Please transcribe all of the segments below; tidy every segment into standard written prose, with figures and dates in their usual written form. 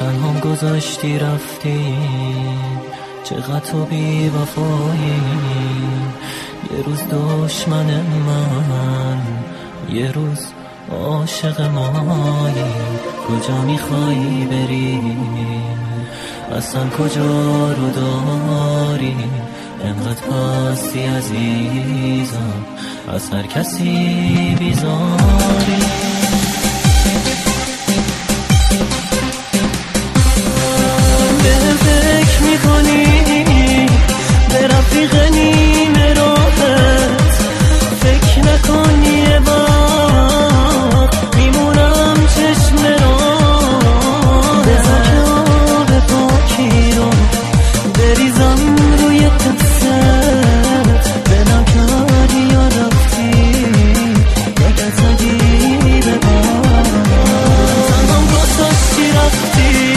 تنهام گذاشتی رفتی، چقدر تو بی وفایی. یه روز دشمن من، یه روز عاشق مایی. کجا میخوایی بری؟ اصلا کجا رو داری؟ انقدر پستی عزیزم، از هر کسی بیزاری. به فکر میکنی به رفیق نیمه راحت، فکر نکنی یه بار میمونم چشم راه. بذار که آب پاکی رو بریزم روی دستت، به نکردی یا رفتی یکت نگی به بار. تنهام گذاشتی رفتی،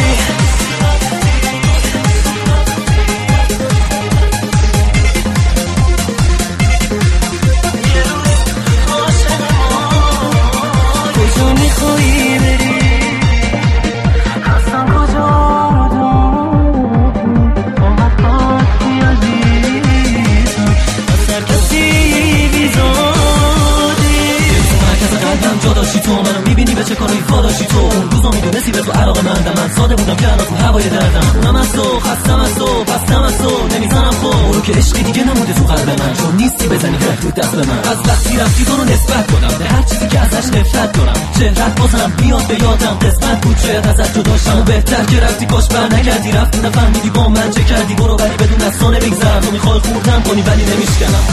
تو منو میبینی به چه کارایی فاداشی تو. اون روزا میدونستی به تو علاقه من ساده بودم که الان تو هوای دردم. اونم از تو خستم از تو پستم از تو نمیزنم خب برو که عشقی دیگه نمونده تو قلب من، چون نیستی بزنی رو دست به من. از وقتی رفتی تو رو نسبت کنم به هر چیزی که ازش نفرت دارم. چهرت بازم بیاد به یادم، قسمت بود شاید ازت جدا شم. بهتر که رفتی کاش بر نگردی، رفتی نفهمیدی با من چه کردی. برو ولی بدون از تو نمیگذرم، تو میخوای خوردم کنی ولی نمیشکنم.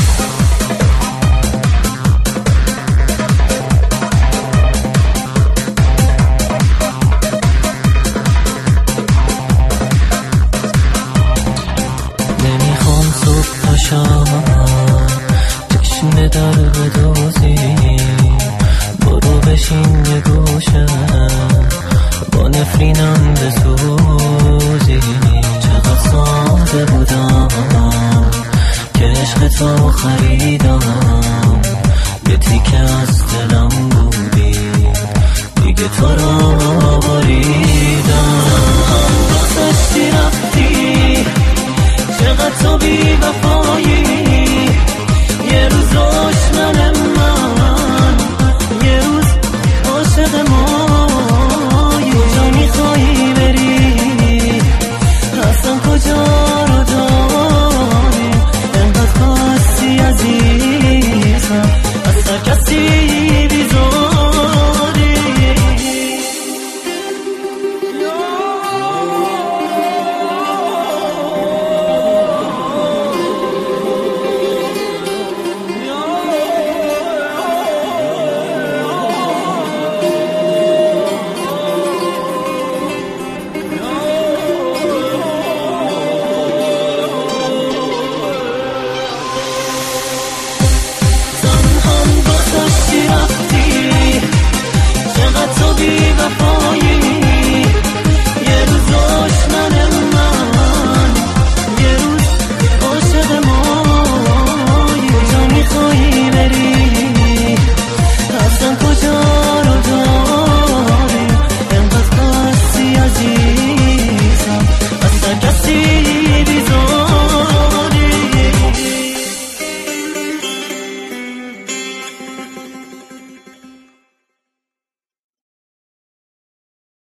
چشم در بدوزی، برو بشین یه گوشه با نفرینم بسوزی. چقدر ساده بودم که عشق تو خریدم، یه تیکه از دلم بودی دیگه تو رو